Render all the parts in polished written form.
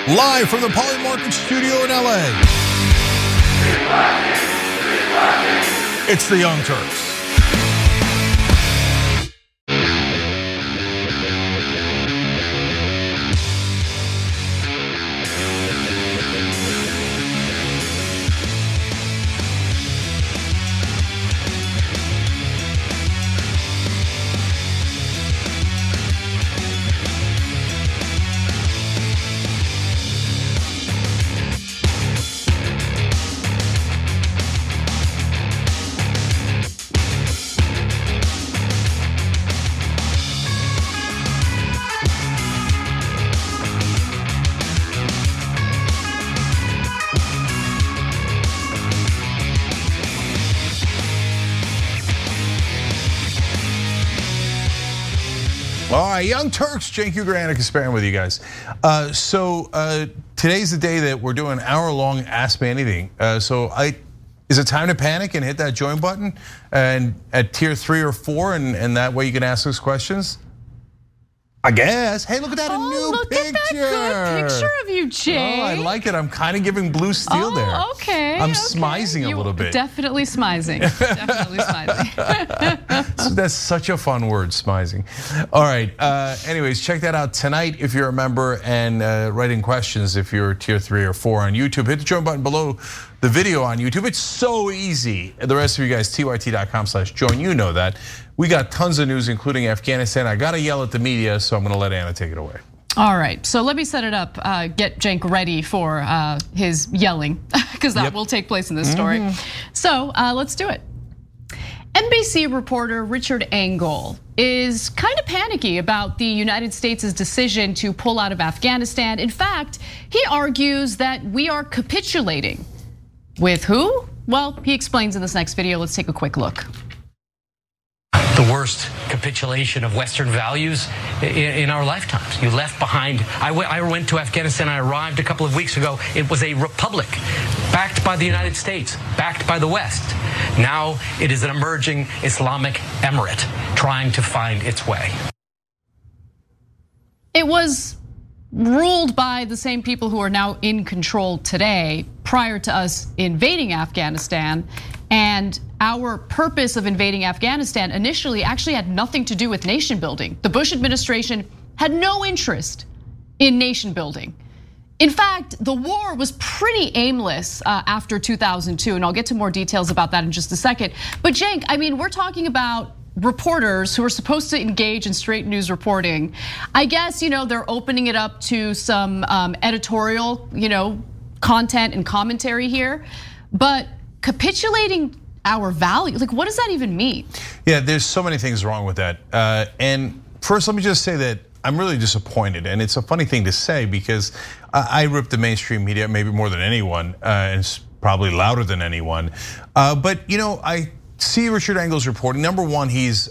live from the Polymarket studio in LA. It's the Young Turks. All right, Young Turks, Cenk Uygur, Anna Kasparian with you guys. Today's the day that we're doing an hour-long Ask Me Anything. Is it time to panic and hit that join button and at tier 3 or 4, and that way you can ask us questions? I guess. Hey, look at that, a new picture. Look at that good picture of you, Jay. Oh, I like it. I'm kind of giving blue steel there. Okay. I'm smizing a little bit. Definitely smizing. Definitely smizing. So that's such a fun word, smizing. All right. Anyways, check that out tonight if you're a member, and write in questions if you're tier 3 or 4 on YouTube. Hit the join button below the video on YouTube. It's so easy. The rest of you guys, tyt.com/join. You know that. We got tons of news, including Afghanistan. I gotta yell at the media, so I'm gonna let Anna take it away. All right, so let me set it up, get Cenk ready for his yelling, because that will take place in this story. So let's do it. NBC reporter Richard Engel is kind of panicky about the United States' decision to pull out of Afghanistan. In fact, he argues that we are capitulating. With who? Well, he explains in this next video. Let's take a quick look. The worst capitulation of Western values in our lifetimes. You left behind. I went to Afghanistan. I arrived a couple of weeks ago. It was a republic backed by the United States, backed by the West. Now it is an emerging Islamic emirate trying to find its way. It was ruled by the same people who are now in control today prior to us invading Afghanistan. And our purpose of invading Afghanistan initially actually had nothing to do with nation building. The Bush administration had no interest in nation building. In fact, the war was pretty aimless after 2002, and I'll get to more details about that in just a second. But Cenk, I mean, we're talking about reporters who are supposed to engage in straight news reporting. I guess, they're opening it up to some editorial, content and commentary here, but capitulating our value, like what does that even mean? Yeah, there's so many things wrong with that. And first, let me just say that I'm really disappointed, and it's a funny thing to say because I rip the mainstream media maybe more than anyone, and it's probably louder than anyone. But I see Richard Engel's reporting. Number one, he's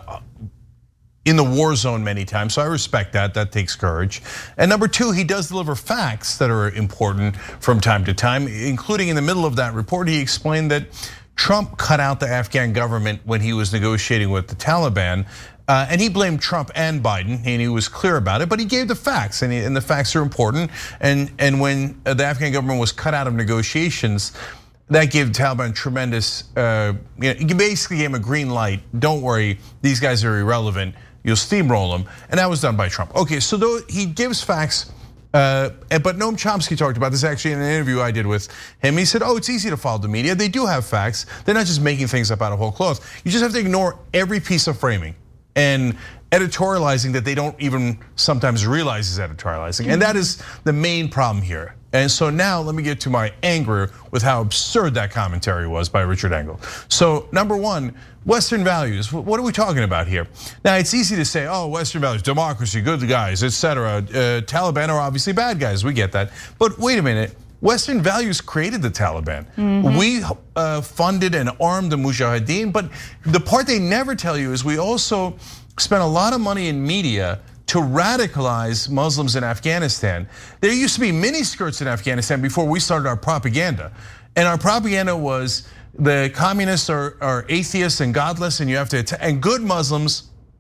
in the war zone many times, so I respect that. That takes courage. And number two, he does deliver facts that are important from time to time, including in the middle of that report, he explained that Trump cut out the Afghan government when he was negotiating with the Taliban. And he blamed Trump and Biden, and he was clear about it, but he gave the facts, and the facts are important. And when the Afghan government was cut out of negotiations, that gave the Taliban tremendous, you basically gave him a green light. Don't worry, these guys are irrelevant. You'll steamroll them, and that was done by Trump. Okay, so though he gives facts, but Noam Chomsky talked about this actually in an interview I did with him. He said, it's easy to follow the media. They do have facts. They're not just making things up out of whole cloth. You just have to ignore every piece of framing and editorializing that they don't even sometimes realize is editorializing. And that is the main problem here. And so now let me get to my anger with how absurd that commentary was by Richard Engel. So number one, Western values, what are we talking about here? Now it's easy to say, Western values, democracy, good guys, etc. Taliban are obviously bad guys, we get that. But wait a minute, Western values created the Taliban. We funded and armed the Mujahideen, but the part they never tell you is we also spent a lot of money in media to radicalize Muslims in Afghanistan. There used to be miniskirts in Afghanistan before we started our propaganda. And our propaganda was the communists are atheists and godless, and you have to, and good Muslims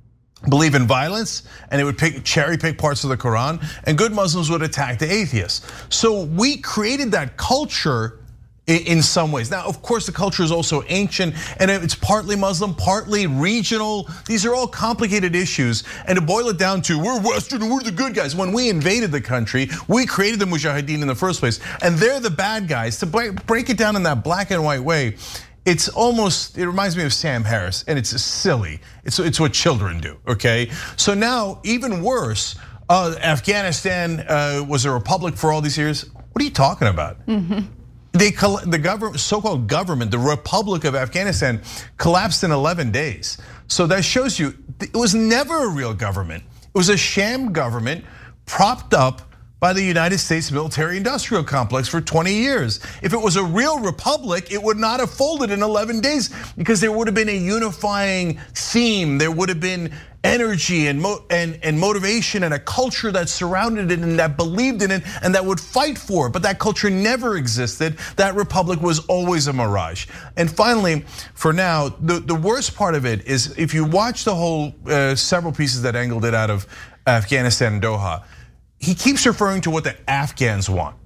believe in violence, and it would cherry pick parts of the Quran, and good Muslims would attack the atheists. So we created that culture in some ways. Now, of course, the culture is also ancient, and it's partly Muslim, partly regional. These are all complicated issues, and to boil it down to, we're Western and we're the good guys. When we invaded the country, we created the Mujahideen in the first place, and they're the bad guys. To break it down in that black and white way, it reminds me of Sam Harris, and it's silly. It's what children do, okay? So now, even worse, Afghanistan was a republic for all these years. What are you talking about? The government, so-called government, the Republic of Afghanistan, collapsed in 11 days. So that shows you, it was never a real government. It was a sham government propped up by the United States military-industrial complex for 20 years. If it was a real republic, it would not have folded in 11 days because there would have been a unifying theme. There would have been energy and motivation and a culture that surrounded it and that believed in it and that would fight for it. But that culture never existed. That republic was always a mirage. And finally, for now, the worst part of it is if you watch the whole several pieces that Engel did out of Afghanistan and Doha, he keeps referring to what the Afghans want.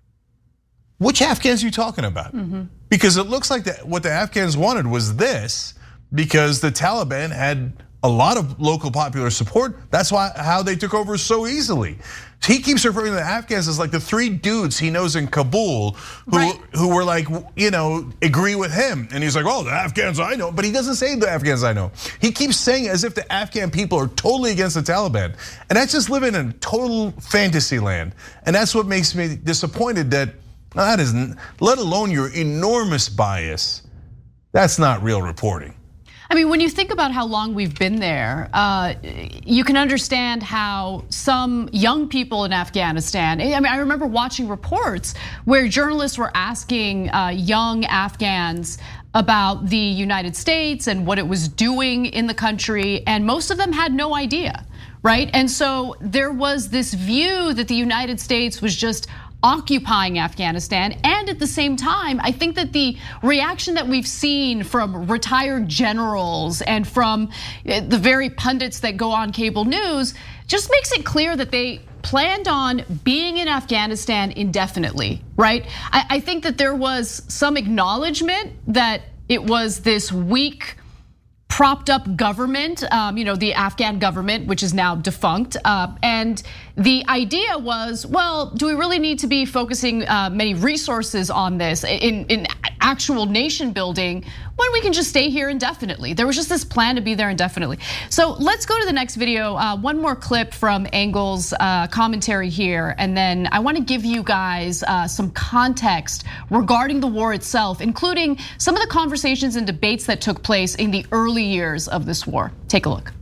Which Afghans are you talking about? Because it looks like what the Afghans wanted was this, because the Taliban had a lot of local popular support. That's how they took over so easily. He keeps referring to the Afghans as like the three dudes he knows in Kabul who were like, agree with him. And he's like, oh, the Afghans I know. But he doesn't say the Afghans I know. He keeps saying as if the Afghan people are totally against the Taliban. And that's just living in total fantasy land. And that's what makes me disappointed that isn't, let alone your enormous bias, that's not real reporting. I mean, when you think about how long we've been there, you can understand how some young people in Afghanistan, I mean, I remember watching reports where journalists were asking young Afghans about the United States and what it was doing in the country, and most of them had no idea, right? And so there was this view that the United States was just occupying Afghanistan, and at the same time, I think that the reaction that we've seen from retired generals and from the very pundits that go on cable news just makes it clear that they planned on being in Afghanistan indefinitely, right? I think that there was some acknowledgement that it was this weak, propped up government, the Afghan government, which is now defunct. And the idea was, well, do we really need to be focusing many resources on this in actual nation building when we can just stay here indefinitely? There was just this plan to be there indefinitely. So let's go to the next video. One more clip from Engel's commentary here, and then I want to give you guys some context regarding the war itself, including some of the conversations and debates that took place in the early years of this war. Take a look.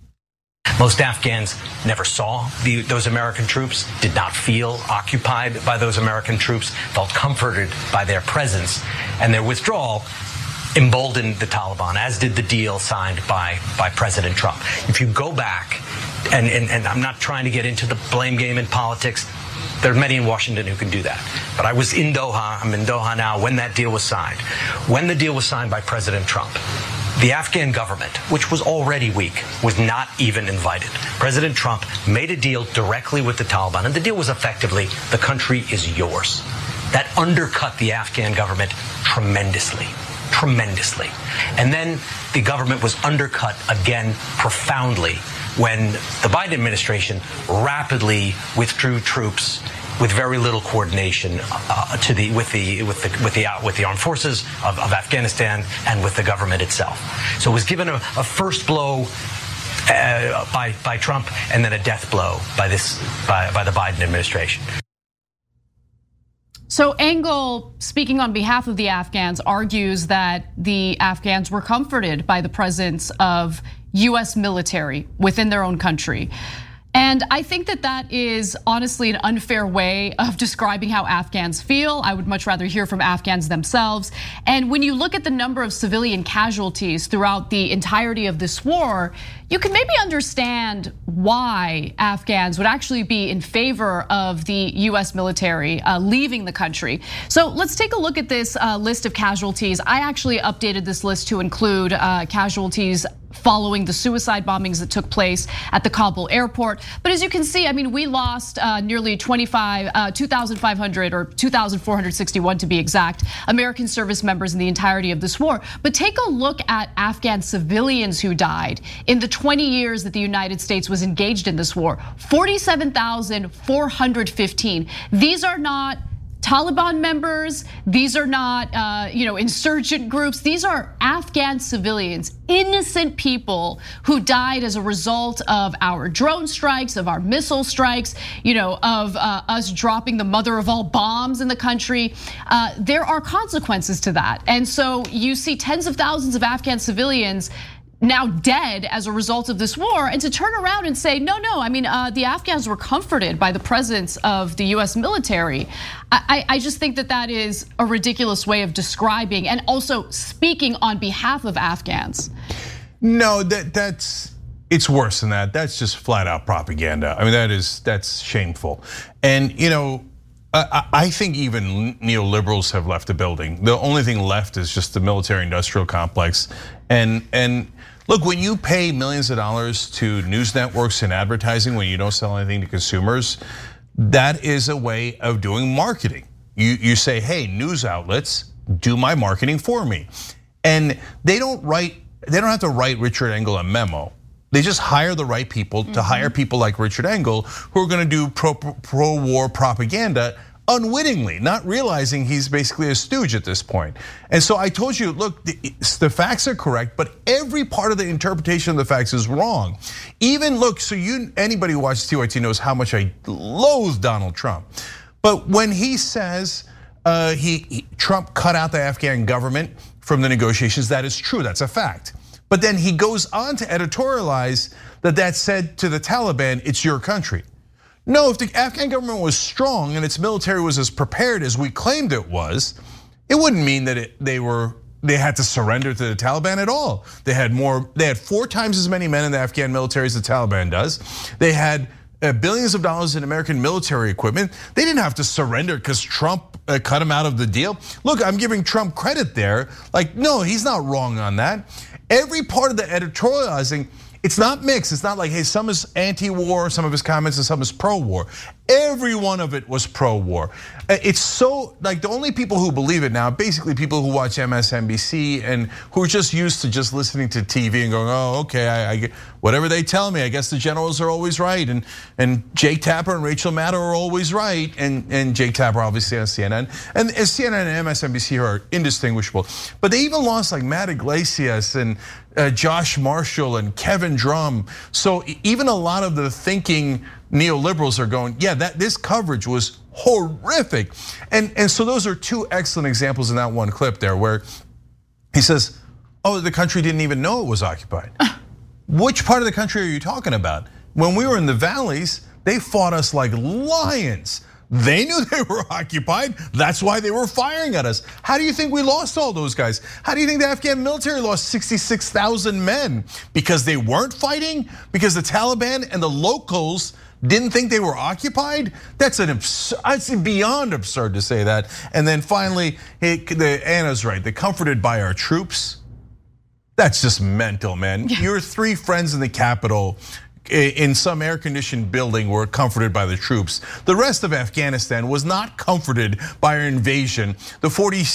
Most Afghans never saw those American troops, did not feel occupied by those American troops, felt comforted by their presence, and their withdrawal emboldened the Taliban, as did the deal signed by President Trump. If you go back, and I'm not trying to get into the blame game in politics, there are many in Washington who can do that. But I was in Doha, I'm in Doha now, when that deal was signed. When the deal was signed by President Trump, the Afghan government, which was already weak, was not even invited. President Trump made a deal directly with the Taliban, and the deal was effectively, the country is yours. That undercut the Afghan government tremendously. And then the government was undercut again profoundly when the Biden administration rapidly withdrew troops with very little coordination with the armed forces of Afghanistan and with the government itself. So it was given a first blow by Trump and then a death blow by the Biden administration. So Engel, speaking on behalf of the Afghans, argues that the Afghans were comforted by the presence of US military within their own country. And I think that that is honestly an unfair way of describing how Afghans feel. I would much rather hear from Afghans themselves. And when you look at the number of civilian casualties throughout the entirety of this war, you can maybe understand why Afghans would actually be in favor of the US military leaving the country. So let's take a look at this list of casualties. I actually updated this list to include casualties following the suicide bombings that took place at the Kabul airport. But as you can see, I mean, we lost nearly 2,500 or 2,461 to be exact, American service members in the entirety of this war. But take a look at Afghan civilians who died in the 20 years that the United States was engaged in this war. 47,415. These are not Taliban members, these are not insurgent groups, these are Afghan civilians, innocent people who died as a result of our drone strikes, of our missile strikes, of us dropping the mother of all bombs in the country. There are consequences to that. And so you see tens of thousands of Afghan civilians now dead as a result of this war, and to turn around and say, no, I mean, the Afghans were comforted by the presence of the US military. I just think that is a ridiculous way of describing and also speaking on behalf of Afghans. No, it's worse than that. That's just flat out propaganda. I mean, that's shameful. And I think even neoliberals have left the building. The only thing left is just the military-industrial complex. And look, when you pay millions of dollars to news networks and advertising when you don't sell anything to consumers, that is a way of doing marketing. You say, hey, news outlets, do my marketing for me. And they don't have to write Richard Engel a memo. They just hire the right people to hire people like Richard Engel who are gonna do pro-war propaganda unwittingly, not realizing he's basically a stooge at this point. And so I told you, look, the facts are correct, but every part of the interpretation of the facts is wrong. Even look, so anybody who watches TYT knows how much I loathe Donald Trump. But when he says Trump cut out the Afghan government from the negotiations, that is true, that's a fact. But then he goes on to editorialize that said to the Taliban, it's your country. No, if the Afghan government was strong and its military was as prepared as we claimed it was, it wouldn't mean that they had to surrender to the Taliban at all. They had 4 times as many men in the Afghan military as the Taliban does. They had billions of dollars in American military equipment. They didn't have to surrender because Trump cut them out of the deal. Look, I'm giving Trump credit there. Like, no, he's not wrong on that. Every part of the editorializing, it's not mixed. It's not like, hey, some is anti-war, some of his comments, and some is pro-war. Every one of it was pro-war. It's so, like, the only people who believe it now, basically people who watch MSNBC and who are just used to just listening to TV and going, oh, okay, I get whatever they tell me. I guess the generals are always right, and Jake Tapper and Rachel Maddow are always right, and Jake Tapper obviously on CNN, and CNN and MSNBC are indistinguishable. But they even lost like Matt Iglesias and Josh Marshall and Kevin Drum. So even a lot of the thinking neoliberals are going, yeah, this coverage was horrific. And so those are 2 excellent examples in that one clip there where he says, oh, the country didn't even know it was occupied. Which part of the country are you talking about? When we were in the valleys, they fought us like lions. They knew they were occupied. That's why they were firing at us. How do you think we lost all those guys? How do you think the Afghan military lost 66,000 men? Because they weren't fighting? Because the Taliban and the locals didn't think they were occupied? That's beyond absurd to say that. And then finally, Anna's right, they're comforted by our troops. That's just mental, man. Your 3 friends in the Capitol in some air-conditioned building were comforted by the troops. The rest of Afghanistan was not comforted by our invasion. The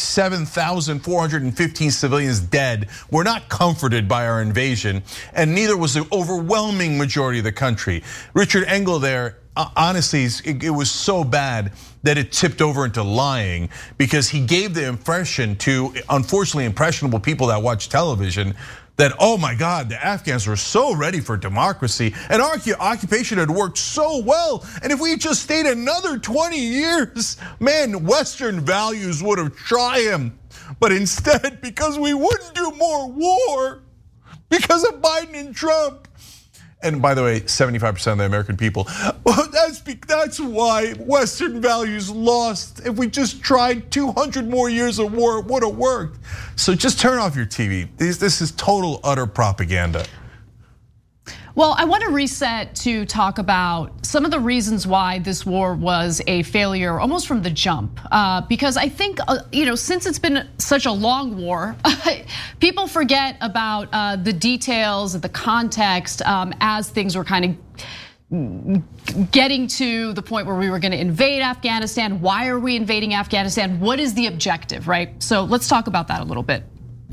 47,415 civilians dead were not comforted by our invasion, and neither was the overwhelming majority of the country. Richard Engel there, honestly, it was so bad that it tipped over into lying because he gave the impression to, unfortunately, impressionable people that watch television that, oh my God, the Afghans were so ready for democracy and our occupation had worked so well. And if we had just stayed another 20 years, man, Western values would have triumphed. But instead, because we wouldn't do more war, because of Biden and Trump, and by the way, 75% of the American people, that's why Western values lost. If we just tried 200 more years of war, it would have worked. So just turn off your TV. This is total, utter propaganda. Well, I want to reset to talk about some of the reasons why this war was a failure almost from the jump. Because I think, since it's been such a long war, people forget about the details, the context as things were kind of getting to the point where we were going to invade Afghanistan. Why are we invading Afghanistan? What is the objective, right? So let's talk about that a little bit.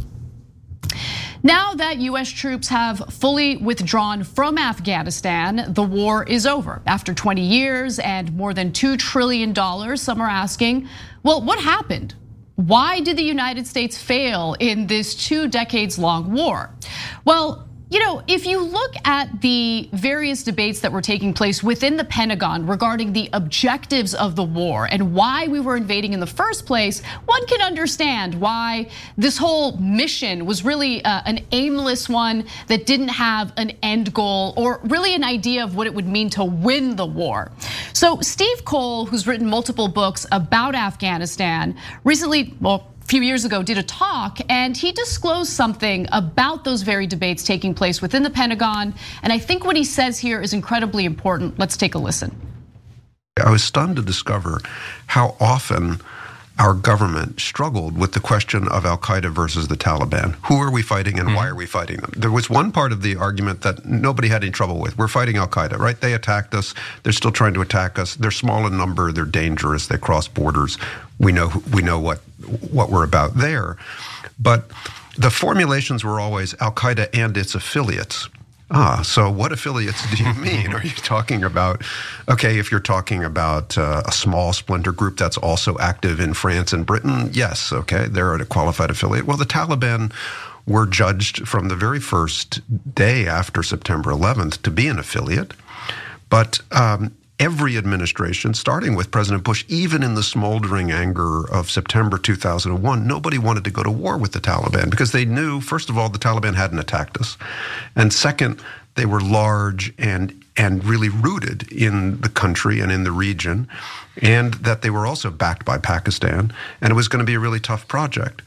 Now that US troops have fully withdrawn from Afghanistan, the war is over. After 20 years and more than $2 trillion, some are asking, well, what happened? Why did the United States fail in this 2 decades long war? Well, if you look at the various debates that were taking place within the Pentagon regarding the objectives of the war and why we were invading in the first place, one can understand why this whole mission was really an aimless one that didn't have an end goal or really an idea of what it would mean to win the war. So Steve Cole, who's written multiple books about Afghanistan, recently, a few years ago, did a talk, and he disclosed something about those very debates taking place within the Pentagon. And I think what he says here is incredibly important. Let's take a listen. I was stunned to discover how often our government struggled with the question of Al-Qaeda versus the Taliban. Who are we fighting and why are we fighting them? There was one part of the argument that nobody had any trouble with. We're fighting Al-Qaeda, right? They attacked us. They're still trying to attack us. They're small in number. They're dangerous. They cross borders. We know what we're about there. But the formulations were always Al-Qaeda and its affiliates. So what affiliates do you mean? Are you talking about, okay, if you're talking about a small splinter group that's also active in France and Britain, yes, okay, they're a qualified affiliate. Well, the Taliban were judged from the very first day after September 11th to be an affiliate. But every administration, starting with President Bush, even in the smoldering anger of September 2001, nobody wanted to go to war with the Taliban because they knew, first of all, the Taliban hadn't attacked us. And second, they were large and really rooted in the country and in the region, and that they were also backed by Pakistan, and it was going to be a really tough project.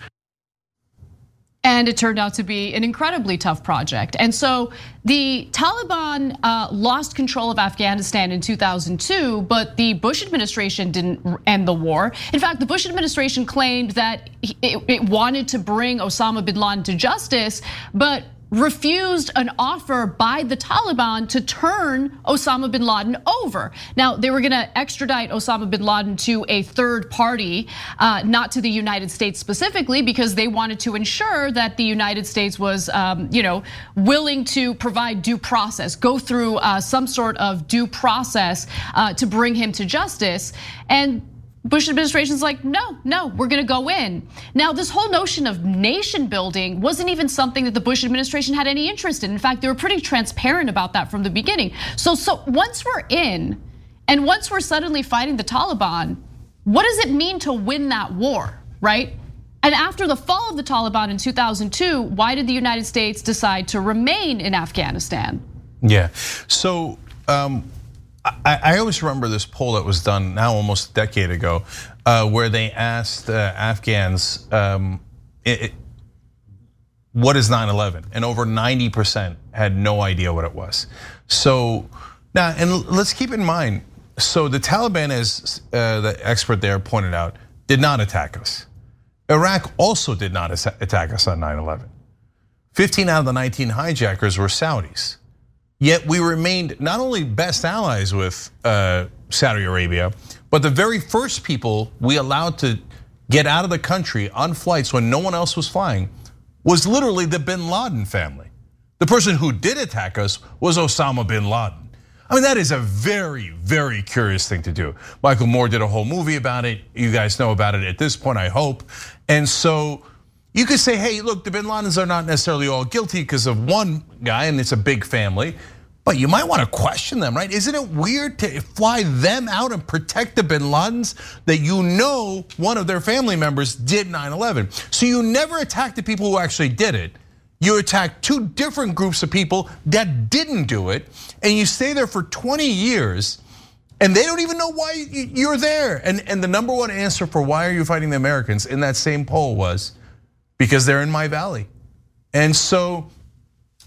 And it turned out to be an incredibly tough project. And so the Taliban lost control of Afghanistan in 2002, but the Bush administration didn't end the war. In fact, the Bush administration claimed that it wanted to bring Osama bin Laden to justice, but refused an offer by the Taliban to turn Osama bin Laden over. Now, they were gonna extradite Osama bin Laden to a third party, not to the United States specifically, because they wanted to ensure that the United States was willing to provide due process, go through some sort of due process to bring him to justice. And Bush administration's like, no, we're gonna go in. Now, this whole notion of nation building wasn't even something that the Bush administration had any interest in. In fact, they were pretty transparent about that from the beginning. So once we're in, and once we're suddenly fighting the Taliban, what does it mean to win that war, right? And after the fall of the Taliban in 2002, why did the United States decide to remain in Afghanistan? Yeah, so I always remember this poll that was done now almost a decade ago, where they asked Afghans, what is 9/11? And over 90% had no idea what it was. So now, and let's keep in mind, so the Taliban, as the expert there pointed out, did not attack us. Iraq also did not attack us on 9/11. 15 out of the 19 hijackers were Saudis. Yet we remained not only best allies with Saudi Arabia, but the very first people we allowed to get out of the country on flights when no one else was flying was literally the bin Laden family. The person who did attack us was Osama bin Laden. I mean, that is a very, very curious thing to do. Michael Moore did a whole movie about it. You guys know about it at this point, I hope. And so you could say, hey, look, the bin Ladens are not necessarily all guilty because of one guy, and it's a big family. But you might want to question them, right? Isn't it weird to fly them out and protect the bin Ladens that you know one of their family members did 9/11? So you never attack the people who actually did it. You attack two different groups of people that didn't do it, and you stay there for 20 years, and they don't even know why you're there. And the number one answer for why are you fighting the Americans in that same poll was, because they're in my valley. And so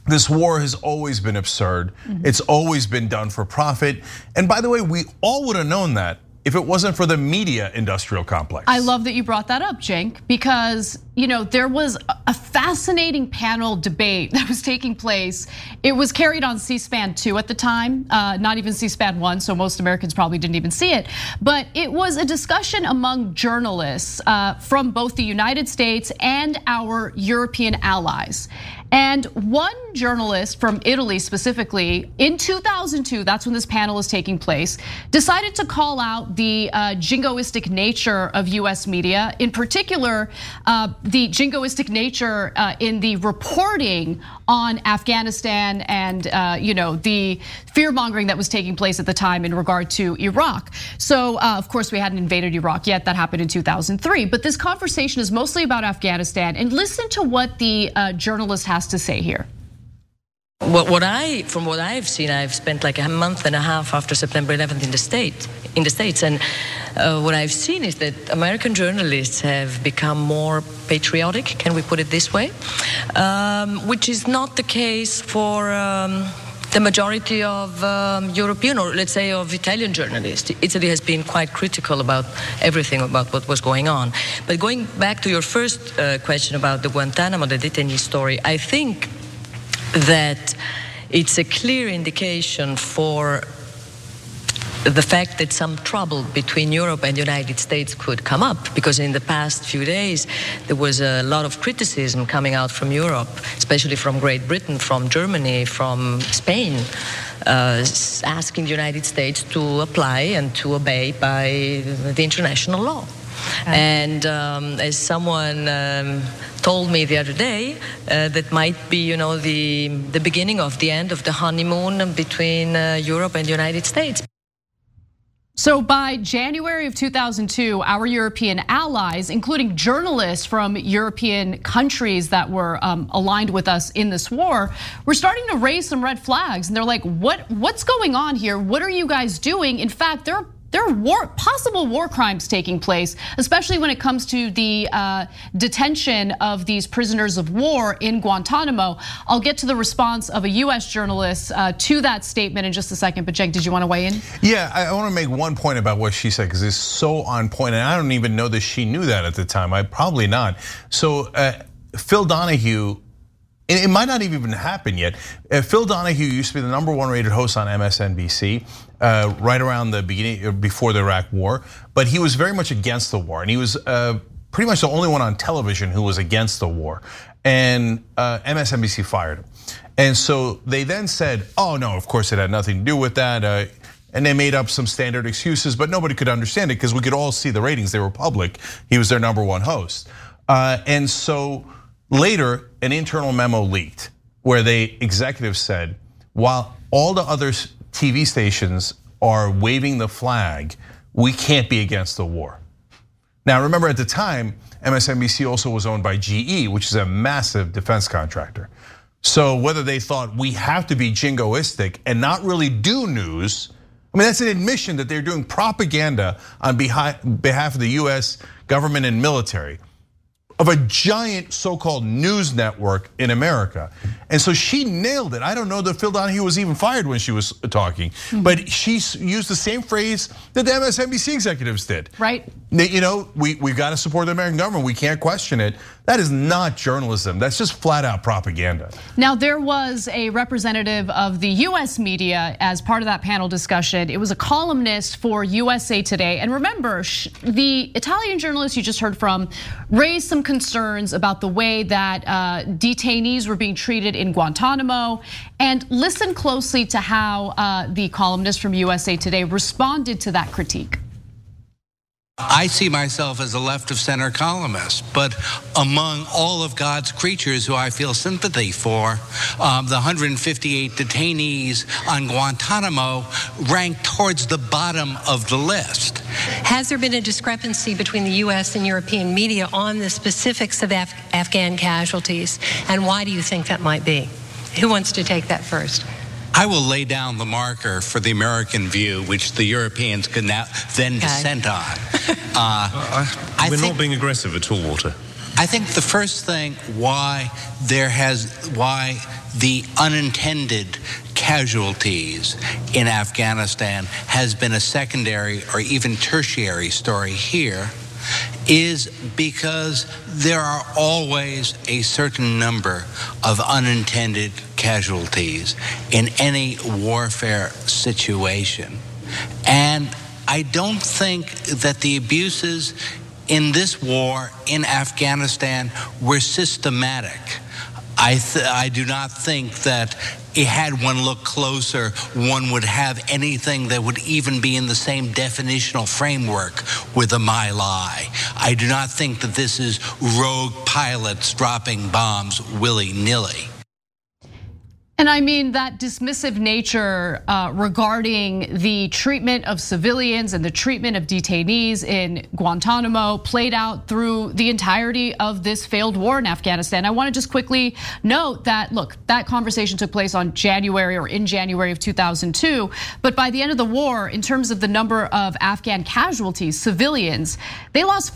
this war has always been absurd. It's always been done for profit. And by the way, we all would have known that if it wasn't for the media industrial complex. I love that you brought that up, Cenk, because there was a fascinating panel debate that was taking place. It was carried on C-SPAN 2 at the time, not even C-SPAN 1, so most Americans probably didn't even see it. But it was a discussion among journalists from both the United States and our European allies. And one journalist from Italy specifically, in 2002, that's when this panel is taking place, decided to call out the jingoistic nature of US media, in particular, the jingoistic nature in the reporting on Afghanistan and the fear-mongering that was taking place at the time in regard to Iraq. So of course we hadn't invaded Iraq yet, that happened in 2003. But this conversation is mostly about Afghanistan, and listen to what the journalist has to say here. From what I've seen, I've spent like a month and a half after September 11th in the States, and what I've seen is that American journalists have become more patriotic, can we put it this way, which is not the case for the majority of European, or let's say of Italian journalists. Italy has been quite critical about everything about what was going on. But going back to your first question about the Guantanamo, the detainee story, I think that it's a clear indication for the fact that some trouble between Europe and the United States could come up, because in the past few days there was a lot of criticism coming out from Europe, especially from Great Britain, from Germany, from Spain, asking the United States to apply and to obey by the international law. And as someone told me the other day, that might be, the beginning of the end of the honeymoon between Europe and the United States. So by January of 2002, our European allies, including journalists from European countries that were aligned with us in this war, were starting to raise some red flags. And they're like, what's going on here? What are you guys doing? In fact, there are possible war crimes taking place, especially when it comes to the detention of these prisoners of war in Guantanamo. I'll get to the response of a US journalist to that statement in just a second, but Cenk, did you want to weigh in? Yeah, I want to make one point about what she said, because it's so on point, and I don't even know that she knew that at the time. Probably not. So Phil Donahue, it might not even happen yet. Phil Donahue used to be the #1 rated host on MSNBC right around the beginning, before the Iraq War, but he was very much against the war, and he was pretty much the only one on television who was against the war. And MSNBC fired him. And so they then said, oh no, of course it had nothing to do with that. And they made up some standard excuses, but nobody could understand it because we could all see the ratings, they were public. He was their #1 host. And so later, an internal memo leaked where executives said, while all the other TV stations are waving the flag, we can't be against the war. Now, remember at the time, MSNBC also was owned by GE, which is a massive defense contractor. So whether they thought we have to be jingoistic and not really do news, I mean, that's an admission that they're doing propaganda on behalf of the US government and military of a giant so-called news network in America. And so she nailed it. I don't know that Phil Donahue was even fired when she was talking, but she used the same phrase that the MSNBC executives did. Right. We've got to support the American government. We can't question it. That is not journalism. That's just flat out propaganda. Now, there was a representative of the US media as part of that panel discussion. It was a columnist for USA Today. And remember, the Italian journalist you just heard from raised some concerns about the way that detainees were being treated in Guantanamo. And listen closely to how the columnist from USA Today responded to that critique. I see myself as a left of center columnist, but among all of God's creatures who I feel sympathy for, the 158 detainees on Guantanamo rank towards the bottom of the list. Has there been a discrepancy between the US and European media on the specifics of Afghan casualties? And why do you think that might be? Who wants to take that first? I will lay down the marker for the American view, which the Europeans can now then dissent on. We're not being aggressive at all, Walter. I think the first thing why the unintended casualties in Afghanistan has been a secondary or even tertiary story here is because there are always a certain number of unintended casualties in any warfare situation. And I don't think that the abuses in this war in Afghanistan were systematic. I do not think that had one looked closer, one would have anything that would even be in the same definitional framework with the My Lai. I do not think that this is rogue pilots dropping bombs willy-nilly. And I mean that dismissive nature regarding the treatment of civilians and the treatment of detainees in Guantanamo played out through the entirety of this failed war in Afghanistan. I want to just quickly note that, look, that conversation took place in January of 2002. But by the end of the war, in terms of the number of Afghan casualties, civilians, they lost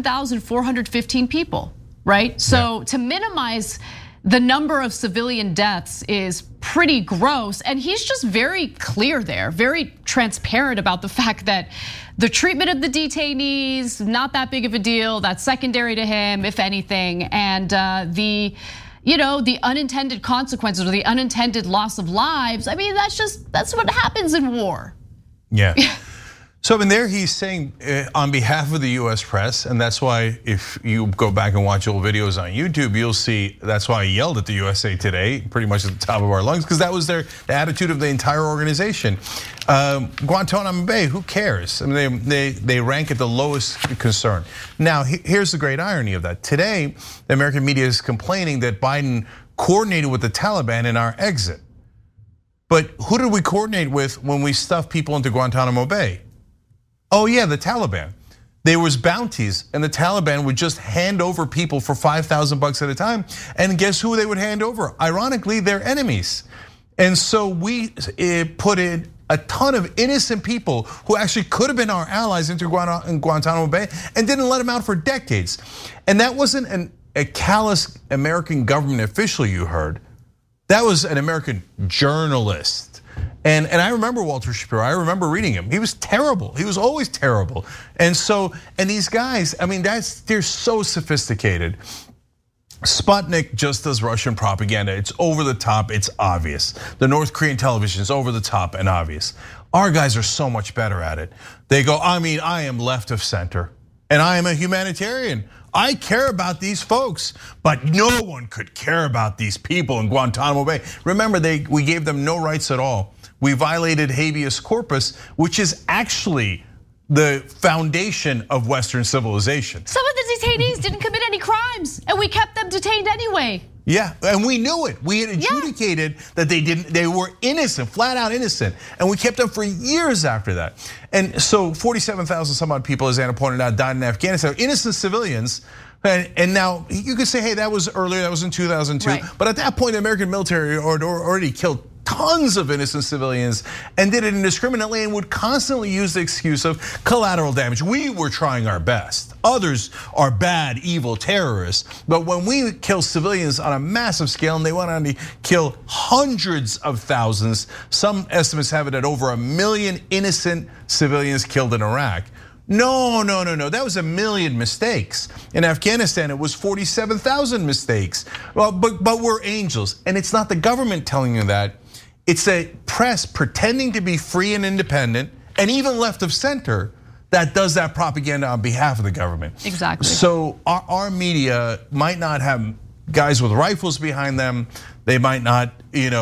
47,415 people, right? So to minimize the number of civilian deaths is pretty gross. And he's just very clear there, very transparent about the fact that the treatment of the detainees, not that big of a deal. That's secondary to him, if anything. And the unintended consequences or the unintended loss of lives. I mean, that's what happens in war. Yeah. So in there, he's saying on behalf of the US press, and that's why if you go back and watch old videos on YouTube, you'll see that's why I yelled at the USA Today pretty much at the top of our lungs, because that was the attitude of the entire organization. Guantanamo Bay, who cares? I mean, they rank at the lowest concern. Now, here's the great irony of that. Today, the American media is complaining that Biden coordinated with the Taliban in our exit. But who did we coordinate with when we stuffed people into Guantanamo Bay? Oh yeah, the Taliban. There was bounties, and the Taliban would just hand over people for $5,000 at a time. And guess who they would hand over? Ironically, their enemies. And so we put in a ton of innocent people who actually could have been our allies into Guantanamo Bay and didn't let them out for decades. And that wasn't a callous American government official you heard. That was an American journalist. And I remember Walter Shapiro, I remember reading him. He was terrible, he was always terrible. And these guys, I mean, they're so sophisticated. Sputnik just does Russian propaganda. It's over the top, it's obvious. The North Korean television is over the top and obvious. Our guys are so much better at it. They go, I mean, I am left of center and I am a humanitarian. I care about these folks, but no one could care about these people in Guantanamo Bay. Remember, we gave them no rights at all. We violated habeas corpus, which is actually the foundation of Western civilization. Some of the detainees didn't commit any crimes, and we kept them detained anyway. Yeah, and we knew it. We had adjudicated that they were innocent, flat out innocent. And we kept them for years after that. And so 47,000 some odd people, as Anna pointed out, died in Afghanistan, innocent civilians. And now you could say, hey, that was earlier, that was in 2002. Right. But at that point, the American military already killed tons of innocent civilians and did it indiscriminately and would constantly use the excuse of collateral damage. We were trying our best. Others are bad, evil terrorists. But when we kill civilians on a massive scale, and they went on to kill hundreds of thousands, some estimates have it at over 1 million innocent civilians killed in Iraq. No, that was 1 million mistakes. In Afghanistan, it was 47,000 mistakes. Well, but we're angels, and it's not the government telling you that. It's a press pretending to be free and independent, and even left of center, that does that propaganda on behalf of the government. Exactly. So our media might not have guys with rifles behind them. They might not,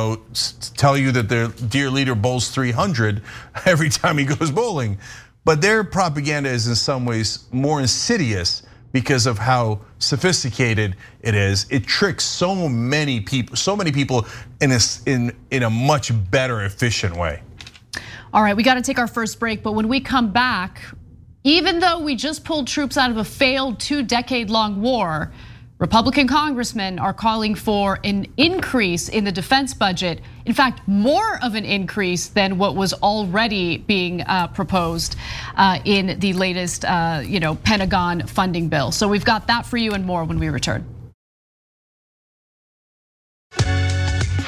tell you that their dear leader bowls 300 every time he goes bowling. But their propaganda is in some ways more insidious because of how sophisticated it is. It tricks so many people in a much better, efficient way. All right, we got to take our first break, but when we come back, even though we just pulled troops out of a failed 2-decade-long war, Republican congressmen are calling for an increase in the defense budget. In fact, more of an increase than what was already being proposed in the latest Pentagon funding bill. So we've got that for you and more when we return.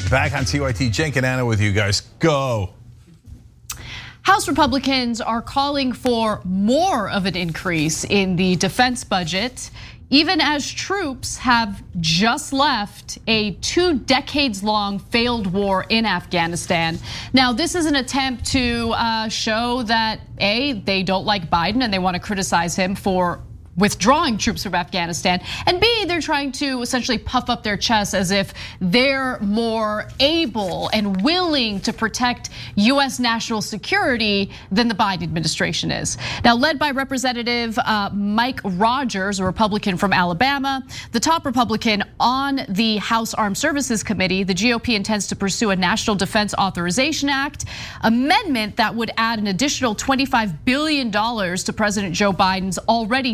back on TYT. Cenk and Anna with you guys. Go. House Republicans are calling for more of an increase in the defense budget, even as troops have just left a 2 decades long failed war in Afghanistan. Now, this is an attempt to show that A, they don't like Biden and they want to criticize him for withdrawing troops from Afghanistan, and B, they're trying to essentially puff up their chests as if they're more able and willing to protect US national security than the Biden administration is. Now, led by Representative Mike Rogers, a Republican from Alabama, the top Republican on the House Armed Services Committee, the GOP intends to pursue a National Defense Authorization Act amendment that would add an additional $25 billion to President Joe Biden's already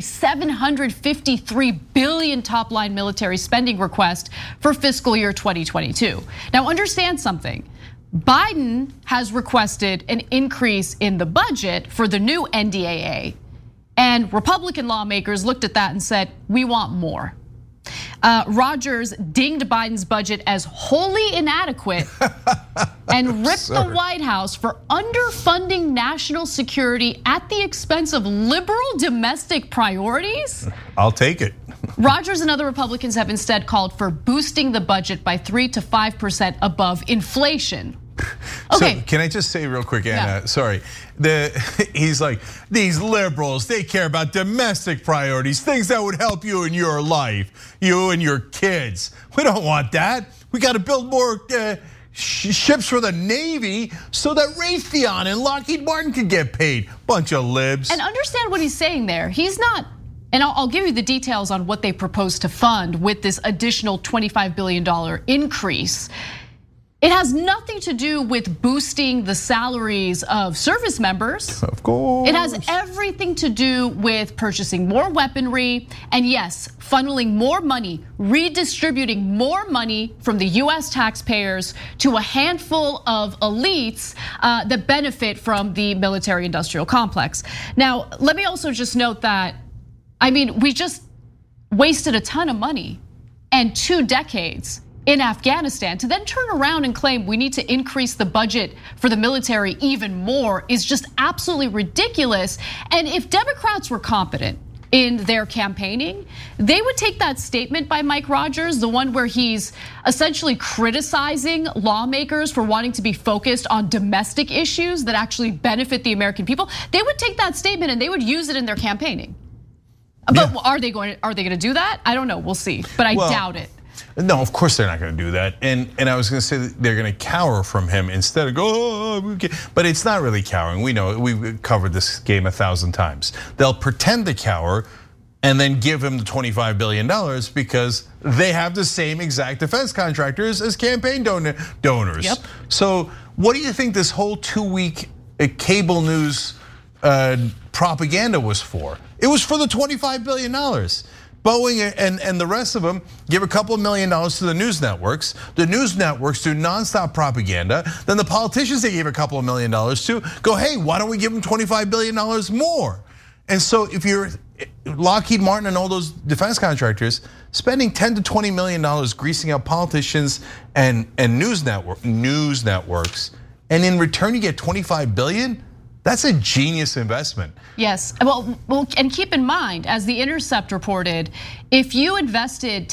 $753 billion top-line military spending request for fiscal year 2022. Now, understand something. Biden has requested an increase in the budget for the new NDAA, and Republican lawmakers looked at that and said, we want more. Rogers dinged Biden's budget as wholly inadequate and ripped the White House for underfunding national security at the expense of liberal domestic priorities. I'll take it. Rogers and other Republicans have instead called for boosting the budget by 3 to 5% above inflation. Okay. So can I just say real quick, Anna? Yeah. Sorry. He's like, these liberals, they care about domestic priorities, things that would help you in your life, you and your kids. We don't want that. We got to build more ships for the Navy so that Raytheon and Lockheed Martin can get paid. Bunch of libs. And understand what he's saying there. He's not, and I'll give you the details on what they propose to fund with this additional $25 billion increase. It has nothing to do with boosting the salaries of service members. Of course. It has everything to do with purchasing more weaponry and yes, funneling more money, redistributing more money from the US taxpayers to a handful of elites that benefit from the military industrial complex. Now, let me also just note that, we just wasted a ton of money and 2 decades in Afghanistan. To then turn around and claim we need to increase the budget for the military even more is just absolutely ridiculous. And if Democrats were competent in their campaigning, they would take that statement by Mike Rogers, the one where he's essentially criticizing lawmakers for wanting to be focused on domestic issues that actually benefit the American people. They would take that statement and they would use it in their campaigning. But are they going to do that? I don't know, we'll see, but I doubt it. No, of course they're not going to do that. And I was going to say that they're going to cower from him instead of go, but it's not really cowering. We know, we've covered this game 1,000 times. They'll pretend to cower and then give him the $25 billion because they have the same exact defense contractors as campaign donors. Yep. So what do you think this whole 2-week cable news propaganda was for? It was for the $25 billion. Boeing and the rest of them give a couple of $1 million to the news networks. The news networks do nonstop propaganda. Then the politicians they gave a couple of $1 million to go, hey, why don't we give them $25 billion more? And so if you're Lockheed Martin and all those defense contractors spending $10 to $20 million greasing up politicians and news networks, and in return you get $25 billion, that's a genius investment. Yes, well, and keep in mind, as The Intercept reported, if you invested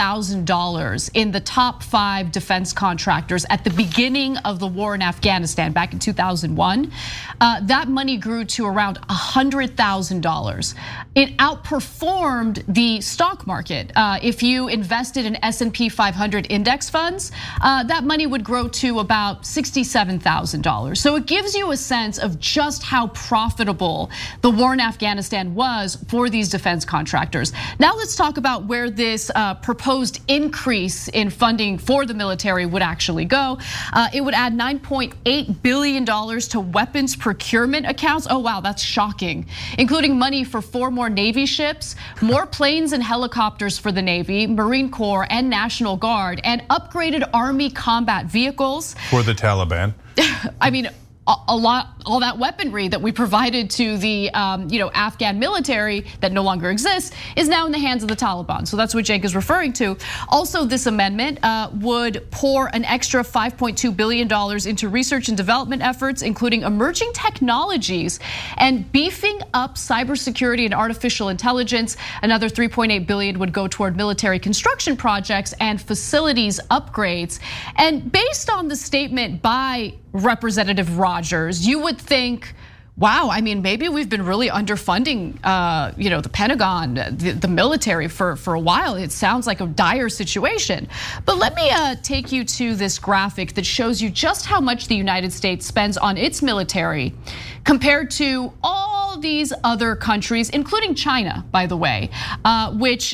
$10,000 in the top 5 defense contractors at the beginning of the war in Afghanistan back in 2001, that money grew to around $100,000. It outperformed the stock market. If you invested in S&P 500 index funds, that money would grow to about $67,000. So it gives you a sense of just how profitable the war in Afghanistan was for these defense contractors. Now let's talk about where this proposed increase in funding for the military would actually go. It would add $9.8 billion to weapons procurement accounts. Oh wow, that's shocking. Including money for 4 more Navy ships, more planes and helicopters for the Navy, Marine Corps and National Guard, and upgraded Army combat vehicles. For the Taliban. all that weaponry that we provided to the Afghan military that no longer exists is now in the hands of the Taliban. So that's what Cenk is referring to. Also, this amendment would pour an extra $5.2 billion into research and development efforts, including emerging technologies and beefing up cybersecurity and artificial intelligence. Another $3.8 billion would go toward military construction projects and facilities upgrades. And based on the statement by Representative Rogers, you would think, wow, I mean, maybe we've been really underfunding, the Pentagon, the military for a while. It sounds like a dire situation. But let me take you to this graphic that shows you just how much the United States spends on its military compared to all these other countries, including China, by the way, which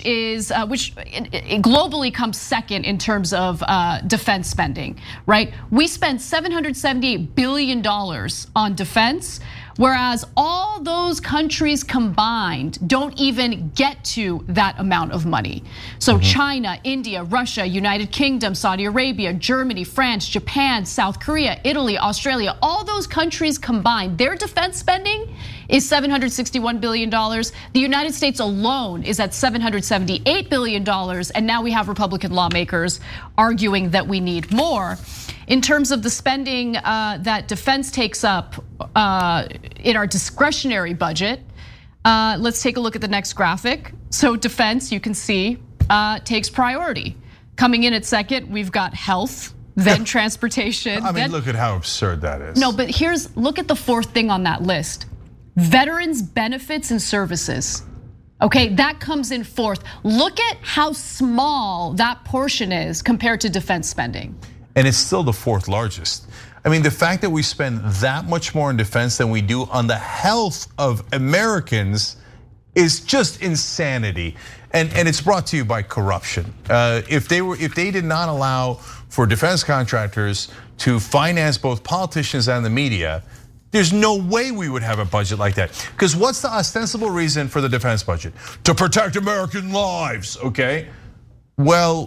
globally comes second in terms of defense spending, right? We spend $778 billion on defense, whereas all those countries combined don't even get to that amount of money. So China, India, Russia, United Kingdom, Saudi Arabia, Germany, France, Japan, South Korea, Italy, Australia, all those countries combined, their defense spending is $761 billion. The United States alone is at $778 billion, and now we have Republican lawmakers arguing that we need more. In terms of the spending that defense takes up in our discretionary budget, let's take a look at the next graphic. So defense, you can see, takes priority. Coming in at second, we've got health, then transportation. I mean, look at how absurd that is. No, but look at the fourth thing on that list. Veterans benefits and services. Okay, that comes in fourth. Look at how small that portion is compared to defense spending. And it's still the fourth largest. I mean, the fact that we spend that much more in defense than we do on the health of Americans is just insanity. And it's brought to you by corruption. If they did not allow for defense contractors to finance both politicians and the media, there's no way we would have a budget like that. Because what's the ostensible reason for the defense budget? To protect American lives, okay? Well,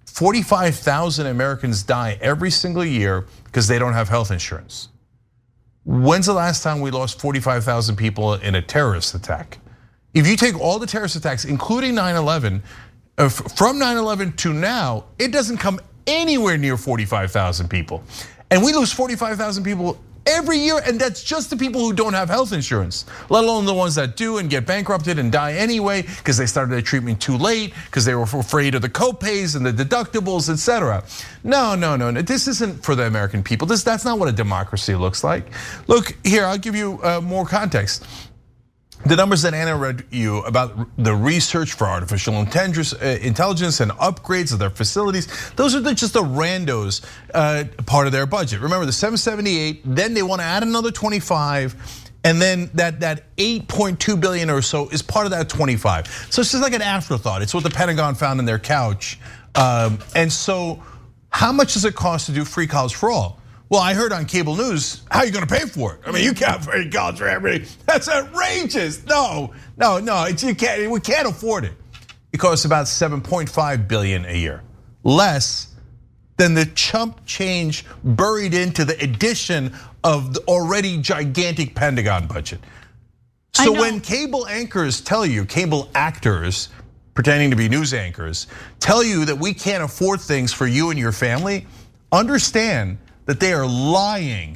45,000 Americans die every single year because they don't have health insurance. When's the last time we lost 45,000 people in a terrorist attack? If you take all the terrorist attacks, including 9/11, from 9/11 to now, it doesn't come anywhere near 45,000 people. And we lose 45,000 people every year, and that's just the people who don't have health insurance, let alone the ones that do and get bankrupted and die anyway because they started their treatment too late, because they were afraid of the co-pays and the deductibles, etc. No, this isn't for the American people. That's not what a democracy looks like. Look, here, I'll give you more context. The numbers that Anna read you about the research for artificial intelligence and upgrades of their facilities, those are just the randos part of their budget. Remember the 778, then they want to add another 25, and then that 8.2 billion or so is part of that 25. So it's just like an afterthought. It's what the Pentagon found in their couch. And so how much does it cost to do free college for all? Well, I heard on cable news, how are you gonna pay for it? I mean, you can't pay college for everybody. That's outrageous. No, you can't, we can't afford it. It costs about 7.5 billion a year, less than the chump change buried into the addition of the already gigantic Pentagon budget. So when cable anchors tell you, cable actors pretending to be news anchors, tell you that we can't afford things for you and your family, understand that they are lying.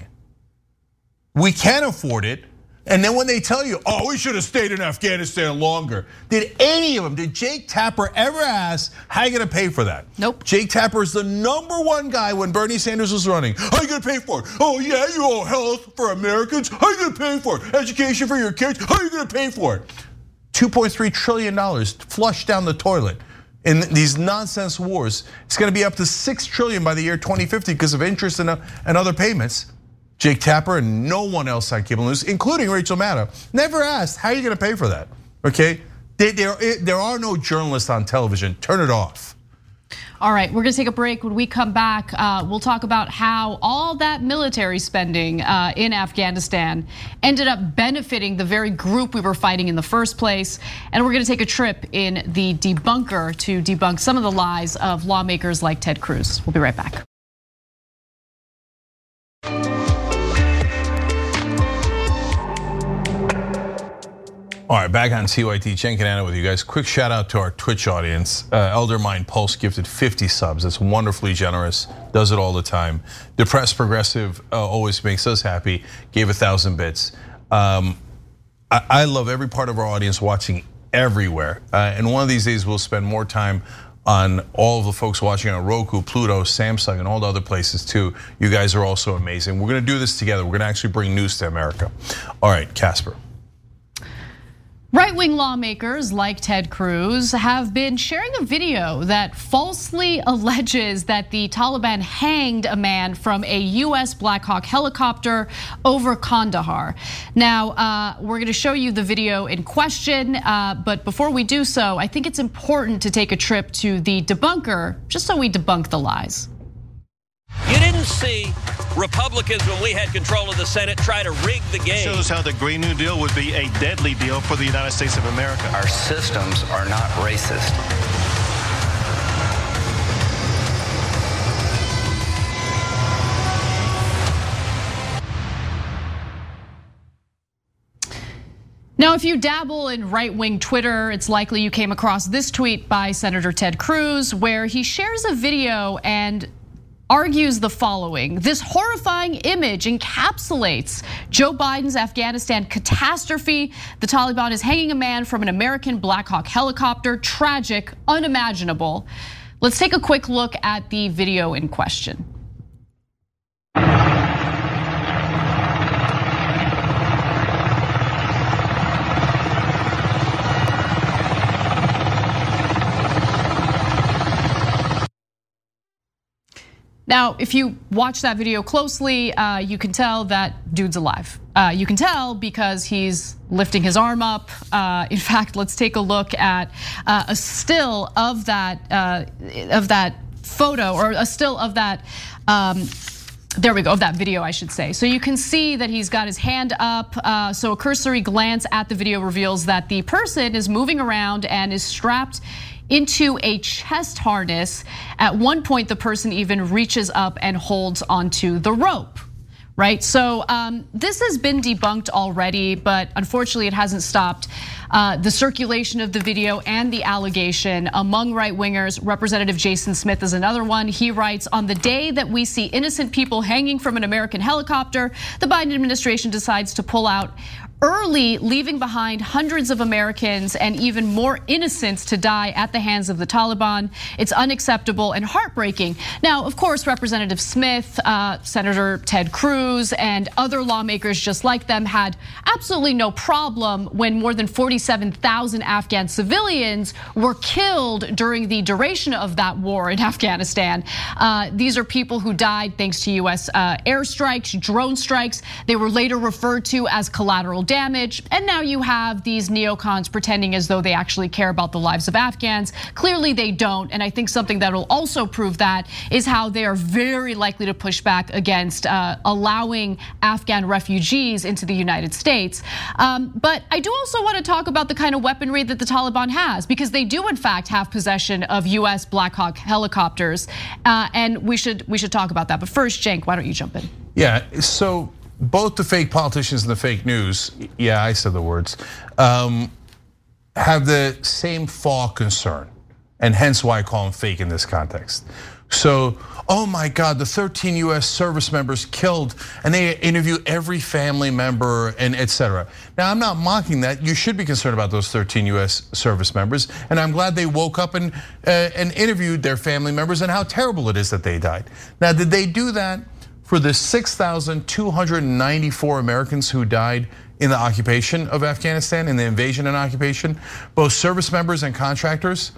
We can afford it. And then when they tell you, oh, we should have stayed in Afghanistan longer. Did any of them, did Jake Tapper ever ask, how are you gonna pay for that? Nope. Jake Tapper is the #1 guy when Bernie Sanders was running. How are you gonna pay for it? Oh yeah, you owe health for Americans. How are you gonna pay for it? Education for your kids. How are you gonna pay for it? $2.3 trillion flushed down the toilet. In these nonsense wars, it's gonna be up to $6 trillion by the year 2050 because of interest and other payments. Jake Tapper and no one else on cable news, including Rachel Maddow, never asked, how are you gonna pay for that, okay? There are no journalists on television, turn it off. All right, we're gonna take a break. When we come back, we'll talk about how all that military spending in Afghanistan ended up benefiting the very group we were fighting in the first place. And we're gonna take a trip in the debunker to debunk some of the lies of lawmakers like Ted Cruz. We'll be right back. All right, back on TYT, Cenk and Anna with you guys. Quick shout out to our Twitch audience. Elder Mind Pulse gifted 50 subs. That's wonderfully generous. Does it all the time. Depressed Progressive always makes us happy. Gave 1,000 bits. I love every part of our audience watching everywhere. And one of these days we'll spend more time on all of the folks watching on Roku, Pluto, Samsung, and all the other places too. You guys are also amazing. We're gonna do this together. We're gonna actually bring news to America. All right, Casper. Right-wing lawmakers like Ted Cruz have been sharing a video that falsely alleges that the Taliban hanged a man from a US Black Hawk helicopter over Kandahar. Now, we're gonna show you the video in question, but before we do so, I think it's important to take a trip to the debunker, just so we debunk the lies. You didn't see Republicans, when we had control of the Senate, try to rig the game. Shows how the Green New Deal would be a deadly deal for the United States of America. Our systems are not racist. Now, if you dabble in right-wing Twitter, it's likely you came across this tweet by Senator Ted Cruz, where he shares a video and argues the following: this horrifying image encapsulates Joe Biden's Afghanistan catastrophe. The Taliban is hanging a man from an American Black Hawk helicopter. Tragic, unimaginable. Let's take a quick look at the video in question. Now, if you watch that video closely, you can tell that dude's alive. You can tell because he's lifting his arm up. In fact, let's take a look at a still of that photo, or a still of that. There we go, of that video, I should say. So you can see that he's got his hand up. So a cursory glance at the video reveals that the person is moving around and is strapped into a chest harness. At one point, the person even reaches up and holds onto the rope, right? So this has been debunked already, but unfortunately it hasn't stopped the circulation of the video and the allegation among right-wingers. Representative Jason Smith is another one. He writes, on the day that we see innocent people hanging from an American helicopter, the Biden administration decides to pull out early, leaving behind hundreds of Americans and even more innocents to die at the hands of the Taliban. It's unacceptable and heartbreaking. Now, of course, Representative Smith, Senator Ted Cruz, and other lawmakers just like them had absolutely no problem when more than 47,000 Afghan civilians were killed during the duration of that war in Afghanistan. These are people who died thanks to US airstrikes, drone strikes. They were later referred to as collateral damage, and now you have these neocons pretending as though they actually care about the lives of Afghans. Clearly they don't, and I think something that will also prove that is how they are very likely to push back against allowing Afghan refugees into the United States. But I do also want to talk about the kind of weaponry that the Taliban has, because they do in fact have possession of US Black Hawk helicopters, and we should talk about that. But first, Cenk, why don't you jump in? Yeah, so both the fake politicians and the fake news, yeah, I said the words, have the same flaw concern, and hence why I call them fake in this context. So, oh my God, the 13 US service members killed, and they interview every family member and etc. Now, I'm not mocking that. You should be concerned about those 13 US service members, and I'm glad they woke up and interviewed their family members and how terrible it is that they died. Now, did they do that for the 6,294 Americans who died in the occupation of Afghanistan, in the invasion and occupation, both service members and contractors?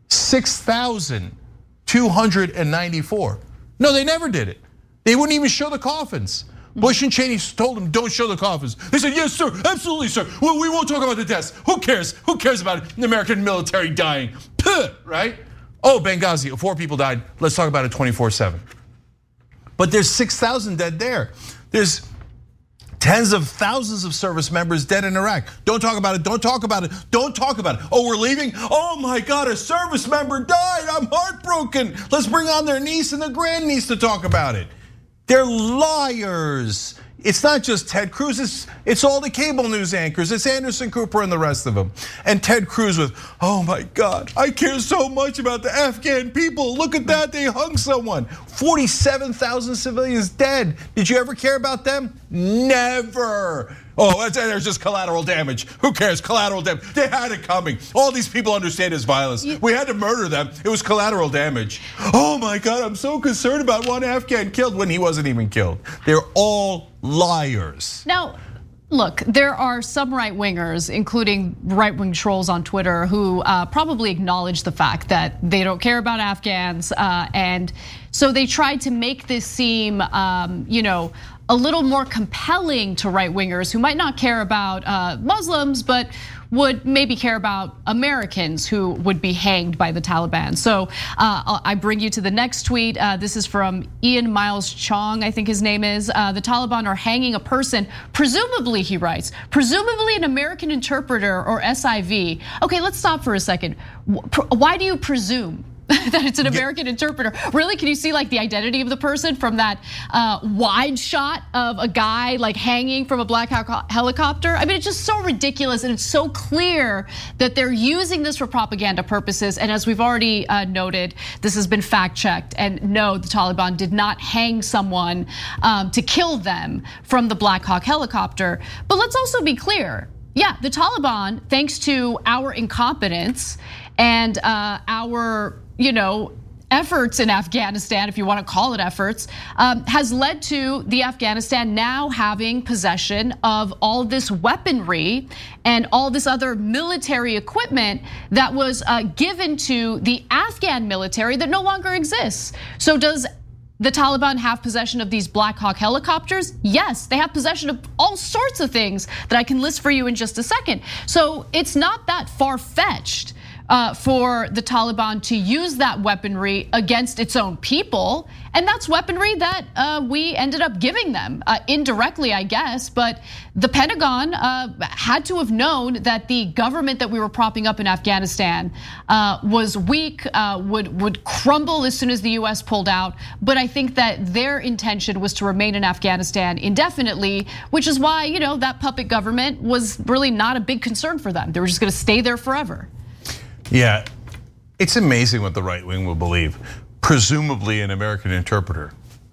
6,294. No, they never did it. They wouldn't even show the coffins. Bush and Cheney told them, don't show the coffins. They said, yes, sir, absolutely, sir. Well, we won't talk about the deaths. Who cares? Who cares about the American military dying? Puh, right? Oh, Benghazi, 4 people died. Let's talk about it 24/7. But there's 6,000 dead there. There's tens of thousands of service members dead in Iraq. Don't talk about it, don't talk about it, don't talk about it. Oh, we're leaving? Oh my God, a service member died, I'm heartbroken. Let's bring on their niece and their grandniece to talk about it. They're liars. it's not just Ted Cruz, it's all the cable news anchors. It's Anderson Cooper and the rest of them. And Ted Cruz with, oh my God, I care so much about the Afghan people. Look at that, they hung someone. 47,000 civilians dead. Did you ever care about them? Never. Oh, there's just collateral damage. Who cares? Collateral damage. They had it coming. All these people understand it's violence. We had to murder them. It was collateral damage. Oh my God, I'm so concerned about one Afghan killed when he wasn't even killed. They're all liars. Now, look, there are some right-wingers, including right-wing trolls on Twitter, who probably acknowledge the fact that they don't care about Afghans, and so they tried to make this seem, a little more compelling to right-wingers who might not care about Muslims, but would maybe care about Americans who would be hanged by the Taliban. So I bring you to the next tweet. This is from Ian Miles Chong, I think his name is. The Taliban are hanging a person, presumably, he writes, presumably an American interpreter or SIV. Okay, let's stop for a second. Why do you presume that it's an American interpreter? Really, can you see like the identity of the person from that wide shot of a guy like hanging from a Black Hawk helicopter? I mean, it's just so ridiculous, and it's so clear that they're using this for propaganda purposes. And as we've already noted, this has been fact checked. And no, the Taliban did not hang someone to kill them from the Black Hawk helicopter. But let's also be clear. Yeah, the Taliban, thanks to our incompetence and our efforts in Afghanistan, if you want to call it efforts, has led to the Afghanistan now having possession of all this weaponry and all this other military equipment that was given to the Afghan military that no longer exists. So does the Taliban have possession of these Black Hawk helicopters? Yes, they have possession of all sorts of things that I can list for you in just a second. So it's not that far-fetched for the Taliban to use that weaponry against its own people. And that's weaponry that we ended up giving them, indirectly, I guess. But the Pentagon had to have known that the government that we were propping up in Afghanistan was weak, would crumble as soon as the US pulled out. But I think that their intention was to remain in Afghanistan indefinitely, which is why that puppet government was really not a big concern for them. They were just gonna stay there forever. Yeah, it's amazing what the right wing will believe. Presumably an American interpreter.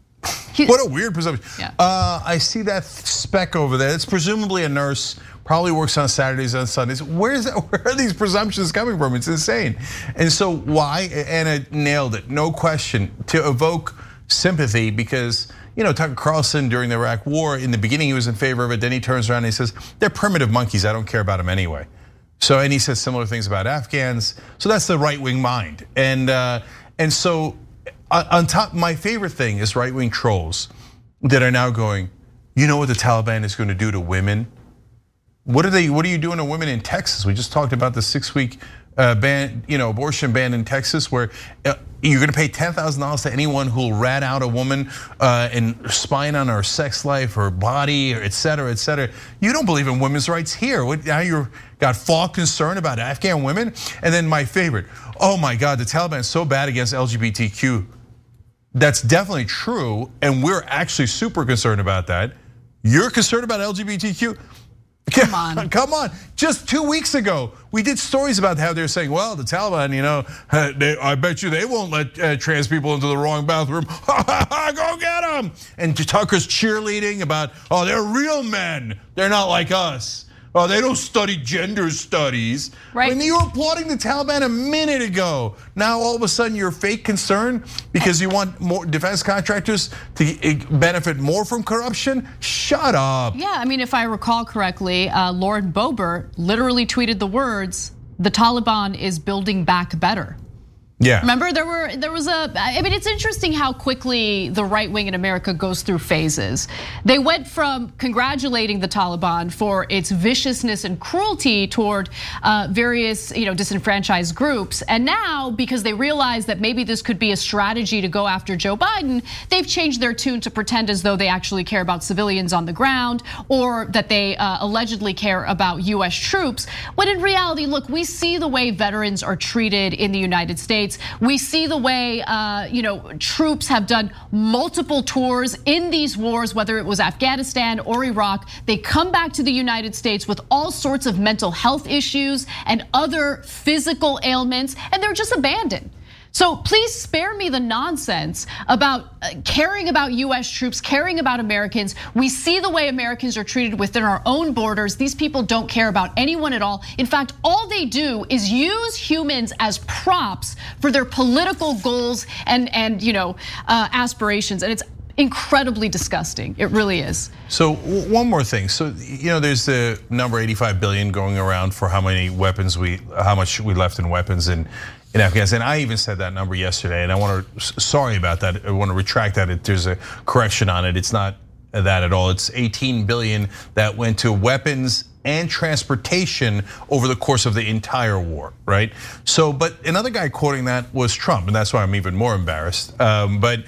What a weird presumption. Yeah. I see that speck over there. It's presumably a nurse, probably works on Saturdays and Sundays. Where are these presumptions coming from? It's insane. And so why? Anna nailed it, no question, to evoke sympathy because Tucker Carlson during the Iraq War, in the beginning he was in favor of it, then he turns around and he says, they're primitive monkeys, I don't care about them anyway. So, and he says similar things about Afghans. So that's the right-wing mind. And so on top, my favorite thing is right-wing trolls that are now going, you know what the Taliban is going to do to women? What are you doing to women in Texas? We just talked about the 6-week ban, abortion ban in Texas, where you're going to pay $10,000 to anyone who'll rat out a woman and spying on her sex life, her body, et cetera, et cetera. You don't believe in women's rights here. Now you're got false concern about Afghan women? And then my favorite, oh my God, the Taliban is so bad against LGBTQ. That's definitely true, and we're actually super concerned about that. You're concerned about LGBTQ? Come on. Come on. Just 2 weeks ago, we did stories about how they're saying, well, the Taliban, I bet you they won't let trans people into the wrong bathroom. Go get them. And Tucker's cheerleading about, oh, they're real men. They're not like us. Oh, they don't study gender studies. Right. When you were applauding the Taliban a minute ago, now all of a sudden you're fake concerned because you want more defense contractors to benefit more from corruption? Shut up. Yeah, I mean, if I recall correctly, Lauren Boebert literally tweeted the words, the Taliban is building back better. Yeah. Remember, there was it's interesting how quickly the right wing in America goes through phases. They went from congratulating the Taliban for its viciousness and cruelty toward various disenfranchised groups. And now, because they realize that maybe this could be a strategy to go after Joe Biden, they've changed their tune to pretend as though they actually care about civilians on the ground or that they allegedly care about US troops. When in reality, look, we see the way veterans are treated in the United States. States. We see the way troops have done multiple tours in these wars, whether it was Afghanistan or Iraq. They come back to the United States with all sorts of mental health issues and other physical ailments, and they're just abandoned. So please spare me the nonsense about caring about US troops, caring about Americans. We see the way Americans are treated within our own borders. These people don't care about anyone at all. In fact, all they do is use humans as props for their political goals and aspirations. And it's incredibly disgusting. It really is. So one more thing. So there's the number 85 billion going around for how much we left in weapons in Afghanistan. I even said that number yesterday, and sorry about that. I want to retract that. There's a correction on it. It's not that at all. It's 18 billion that went to weapons and transportation over the course of the entire war, right? So, but another guy quoting that was Trump, and that's why I'm even more embarrassed. But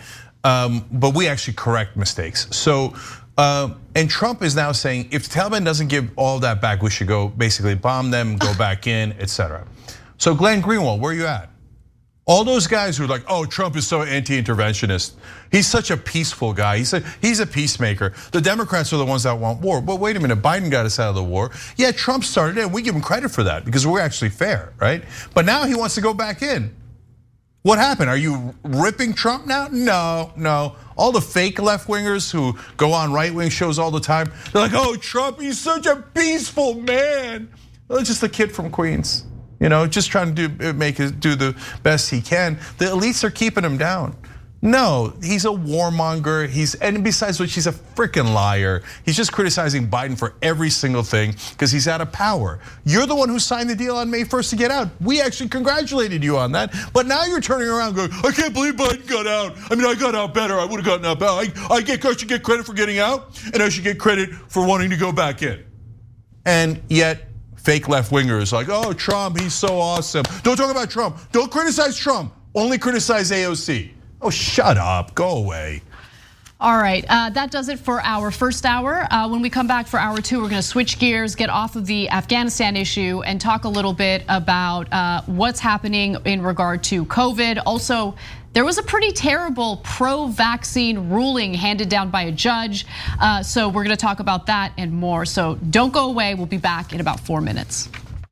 we actually correct mistakes. So, and Trump is now saying if the Taliban doesn't give all that back, we should go basically bomb them, go back in, etc. So Glenn Greenwald, where are you at? All those guys who are like, oh, Trump is so anti-interventionist. He's such a peaceful guy. He's a peacemaker. The Democrats are the ones that want war. But wait a minute, Biden got us out of the war. Yeah, Trump started it, and we give him credit for that because we're actually fair, right? But now he wants to go back in. What happened? Are you ripping Trump now? No. All the fake left-wingers who go on right-wing shows all the time, they're like, oh, Trump, he's such a peaceful man. Well, it's just a kid from Queens. Just trying to do the best he can. The elites are keeping him down. No, he's a warmonger. And besides which, he's a freaking liar. He's just criticizing Biden for every single thing because he's out of power. You're the one who signed the deal on May 1st to get out. We actually congratulated you on that. But now you're turning around going, I can't believe Biden got out. I mean, I got out better. I would have gotten out better. I should get credit for getting out, and I should get credit for wanting to go back in. And yet, fake left-wingers like, oh, Trump, he's so awesome. Don't talk about Trump. Don't criticize Trump. Only criticize AOC. Oh, shut up. Go away. All right, that does it for our first hour. When we come back for hour two, we're gonna switch gears, get off of the Afghanistan issue and talk a little bit about what's happening in regard to COVID. Also, there was a pretty terrible pro-vaccine ruling handed down by a judge. So we're gonna talk about that and more. So don't go away, we'll be back in about 4 minutes.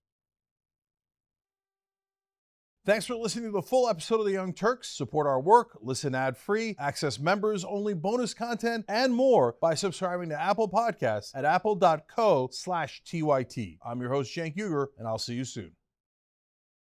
Thanks for listening to the full episode of The Young Turks. Support our work, listen ad-free, access members-only bonus content, and more by subscribing to Apple Podcasts at apple.co/TYT. I'm your host, Cenk Uygur, and I'll see you soon.